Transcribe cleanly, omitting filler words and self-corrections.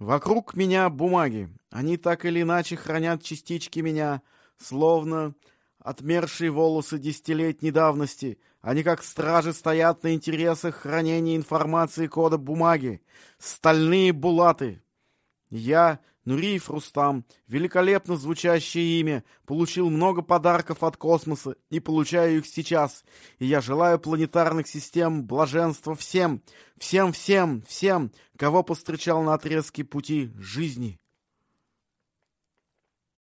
Вокруг меня бумаги. Они так или иначе хранят частички меня, словно отмершие волосы десятилетней давности. Они как стражи стоят на интересах хранения информации кода бумаги. Стальные булаты. Я, Нуриев Рустам, великолепно звучащее имя, получил много подарков от космоса и получаю их сейчас. И я желаю планетарных систем блаженства всем, кого повстречал на отрезке пути жизни.